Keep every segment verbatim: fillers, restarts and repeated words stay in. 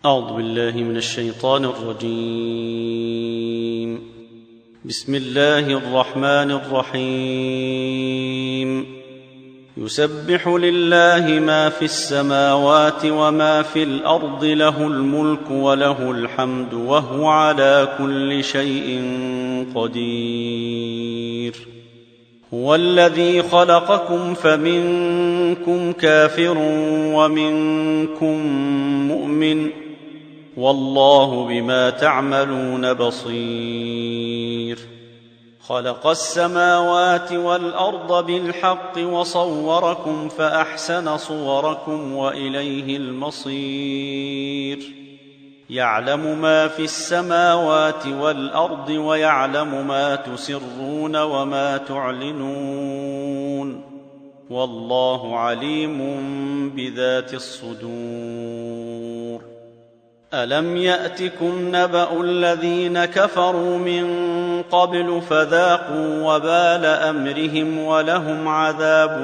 أعوذ بالله من الشيطان الرجيم. بسم الله الرحمن الرحيم. يسبح لله ما في السماوات وما في الأرض، له الملك وله الحمد وهو على كل شيء قدير. هو الذي خلقكم فمنكم كافر ومنكم مؤمن، والله بما تعملون بصير. خلق السماوات والأرض بالحق وصوركم فأحسن صوركم وإليه المصير. يعلم ما في السماوات والأرض ويعلم ما تسرون وما تعلنون، والله عليم بذات الصدور. ألم يأتكم نبأ الذين كفروا من قبل فذاقوا وبال أمرهم ولهم عذاب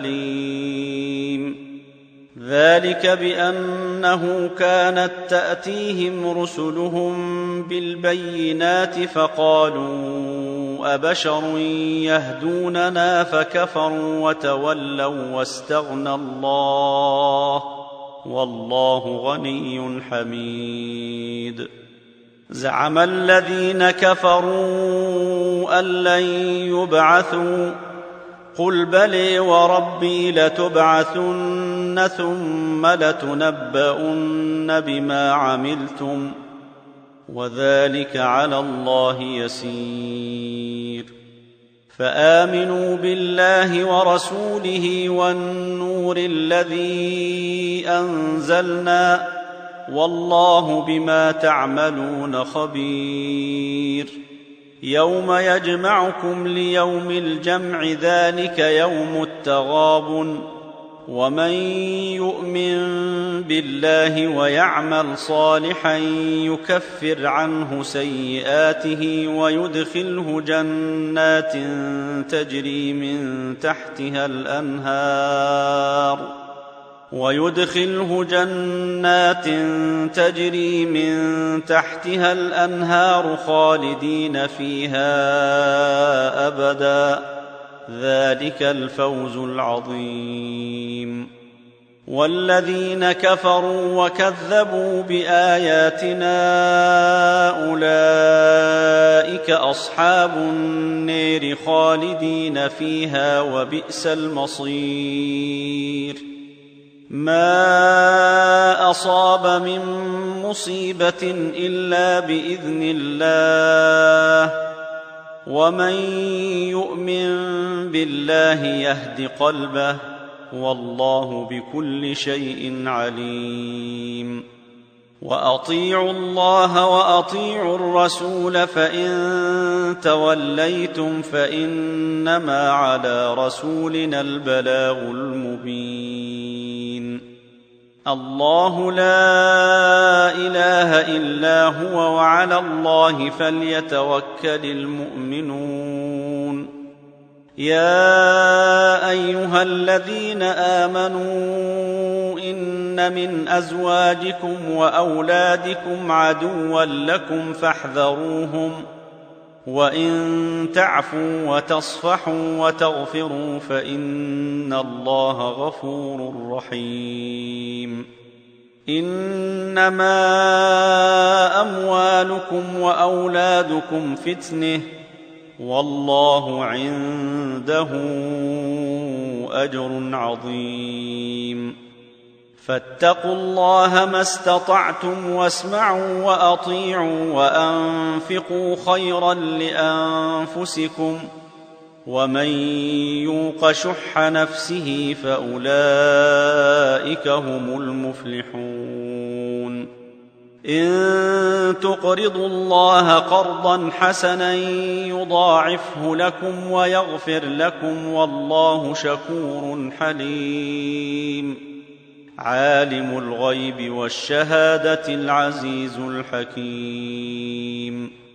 أليم. ذلك بأنه كانت تأتيهم رسلهم بالبينات فقالوا أبشر يهدوننا فكفروا وتولوا واستغنى الله، والله غني حميد. زعم الذين كفروا أن لن يبعثوا، قل بلى وربي لتبعثن ثم لتنبؤن بما عملتم، وذلك على الله يسير. فآمنوا بالله ورسوله والنور الذي أنزلنا، والله بما تعملون خبير. يوم يجمعكم ليوم الجمع، ذلك يوم التغابن. ومن يؤمن بالله ويعمل صالحا يكفر عنه سيئاته ويدخله جنات تجري من تحتها الأنهار ويدخله جنات تجري من تحتها الأنهار خالدين فيها أبدا، ذلك الفوز العظيم. والذين كفروا وكذبوا بآياتنا أولئك أصحاب النار خالدين فيها وبئس المصير. ما أصاب من مصيبة إلا بإذن الله، ومن يؤمن بالله يهد قلبه، والله بكل شيء عليم. وأطيعوا الله وأطيعوا الرسول، فإن توليتم فإنما على رسولنا البلاغ المبين. الله لا إله إلا هو، وعلى الله فليتوكل المؤمنون. يا أيها الذين آمنوا إن من أزواجكم وأولادكم عدوا لكم فاحذروهم، وإن تعفوا وتصفحوا وتغفروا فإن الله غفور رحيم. إنما أموالكم وأولادكم فتنة، والله عنده أجر عظيم. فاتقوا الله ما استطعتم واسمعوا وأطيعوا وأنفقوا خيرا لأنفسكم، ومن يوق شح نفسه فأولئك هم المفلحون. إن تقرضوا الله قرضا حسنا يضاعفه لكم ويغفر لكم، والله شكور حليم. عالم الغيب والشهادة العزيز الحكيم.